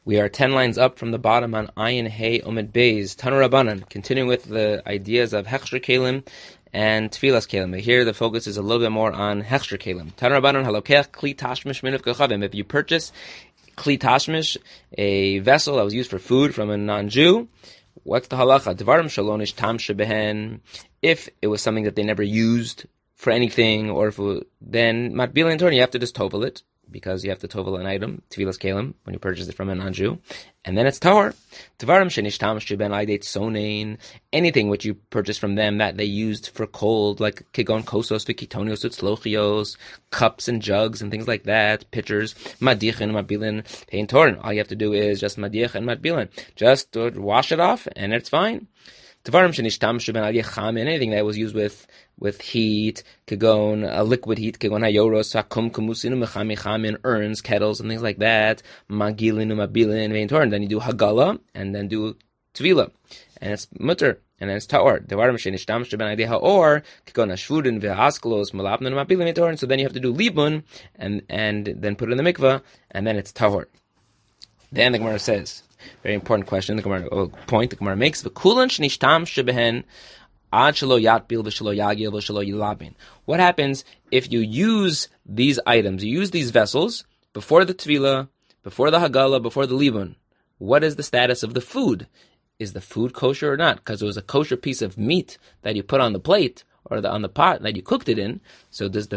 We are 10 lines up from the bottom on Ayin Hey Omid Beis, Tanu Rabbanan, continuing with the ideas of Hechsher Kelim and Tfilas Kelim. Here the focus is a little bit more on Hechsher Kelim. Tanu Rabbanan halokech kli tashmish minuf kechavim. If you purchase kli tashmish, a vessel that was used for food from a non-Jew, what's the halacha? Dvarim shalonish tam shebehen. If it was something that they never used for anything, or if it, then matbil and you have to just tovel it, because you have to tovel an item, Tfilas Kelim, when you purchase it from a non-Jew, and then it's tahor. Tvarim shenishtam sheben aideit sonein, anything which you purchase from them that they used for cold, like kigon kosos v'kitonios utzlochios, cups and jugs and things like that, pitchers, madichin, matbilin, pein torin. All you have to do is just madich and matbilin. Just wash it off, and it's fine. Tvarim shenishtam sheben al yecham, anything that was used with heat, kagon, a liquid heat, kagon hayoros, hakum kumusinu mechami chamin, urns, kettles, and things like that, magilin, umabilin, vein torn. Then you do hagala, and then do tvila, and it's mutter, and then it's taor. Devarim shenishtam sheben al haor, kagon hashvudin ve'asklos, malapnin, umabilin, vein torn. So then you have to do libun, and then put it in the mikvah, and then it's taor. Then the Gemara says, very important question, the Gemara point the Gemara makes, v'kulan shenishtam shebehen ad shelo yatbil v'shelo yagil v'shelo yilabin. What happens if you use these items, you use these vessels before the tvila, before the hagala, before the libun? What is the status of the food? Is the food kosher or not? Because it was a kosher piece of meat that you put on the plate, or on the pot that you cooked it in. So do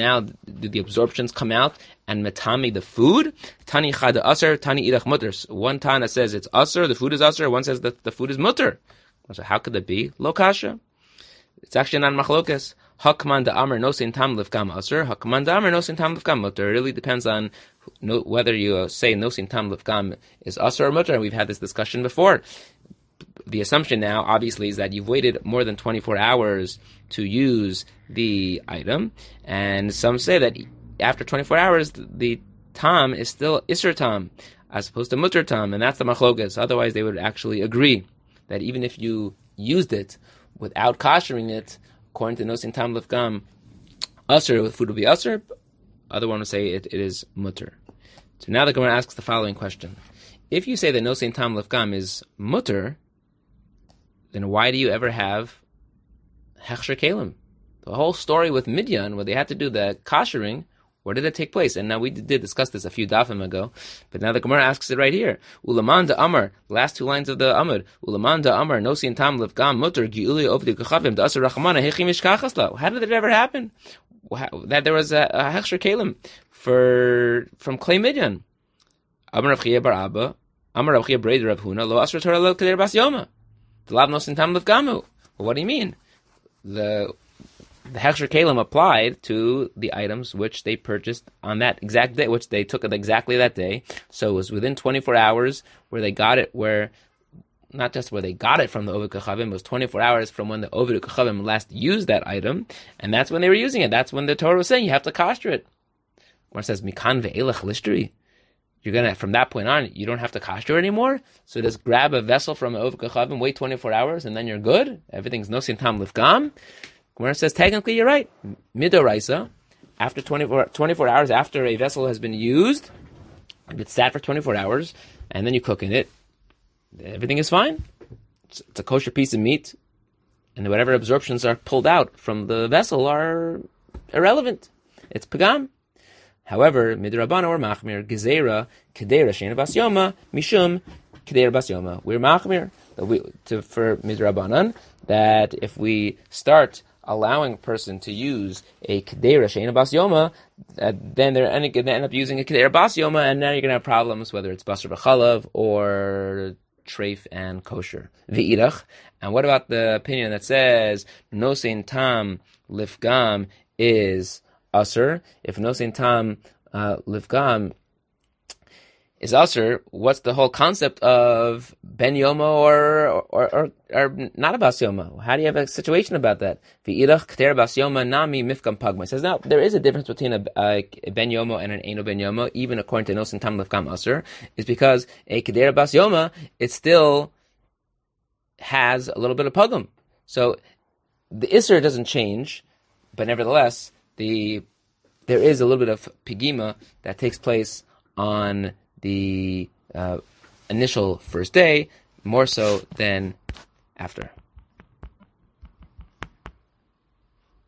the absorptions come out and metami the food? Tani chad aser, tani idach mutter. One Tana says it's aser, the food is aser. One says that the food is mutter. So how could that be? Lo kasha. It's actually not machlokas. Hakman da amr nosin tam lifkam aser. Hakman da amr nosin tam lifkam mutter. It really depends on whether you say nosin tam lifkam is aser or mutter. We've had this discussion before. The assumption now, obviously, is that you've waited more than 24 hours to use the item, and some say that after 24 hours, the tam is still isser tam, as opposed to mutter tam, and that's the machlokas. Otherwise, they would actually agree that even if you used it without koshering it, according to nosin tam lefgam, usser, the food will be usser. Other one would say it is mutter. So now the Gemara asks the following question. If you say that nosin tam lefgam is mutter, then why do you ever have Hechsher Kelim? The whole story with Midyan, where they had to do the koshering, where did it take place? And now we did discuss this a few dafim ago, but now the Gemara asks it right here. Ulaman da Amar, last two lines of the Amud. Ulaman da Amar, nosin tam lefgam mutter, gi'uli ovdi kachavim, da asar rachamana, hechim ishkachasla. How did it ever happen? That there was a Hechsher Kelim from Klei Midyan. Amar Rav Chiya bar Abba, Amar Rav Chiya b'rei Rav Huna, lo asar Torah lo keder bas yoma. Well, what do you mean? The Hechsher Kelim applied to the items which they purchased on that exact day, which they took exactly that day. So it was within 24 hours where they got it, not just where they got it from the Oved Kachavim, it was 24 hours from when the Oved Kachavim last used that item, and that's when they were using it. That's when the Torah was saying you have to kosher it. Where it says, Mikan ve'elech lishtri. You're going to, from that point on, you don't have to kosher anymore. So just grab a vessel from Oved Kachavim, wait 24 hours, and then you're good. Everything's nosin tam lifgam. Where it says, technically, you're right. Midoraisa, after 24 hours after a vessel has been used, it's sat for 24 hours, and then you cook in it, everything is fine. It's a kosher piece of meat, and whatever absorptions are pulled out from the vessel are irrelevant. It's pagam. However, midrabana or machmir gezera kedera sheina bas yoma mishum kedera bas yoma. We're machmir for midrabanan that if we start allowing a person to use a kedera sheina bas yoma, then they're going to end up using a kedera bas yoma, and now you're going to have problems whether it's basar b'chalav or treif and kosher v'irach. And what about the opinion that says nosein tam lifgam is Aser? If nosein tam lifgam is aser, what's the whole concept of ben yoma or not a bas yoma? How do you have a situation about that? V'irach k'ter bas yoma nami mifgam pagma. It says now there is a difference between a ben yoma and an eino ben yoma, even according to nosein tam lifgam aser, is because a k'ter bas yoma, it still has a little bit of pagum. So the isser doesn't change, but nevertheless, there is a little bit of pigima that takes place on the initial first day more so than after.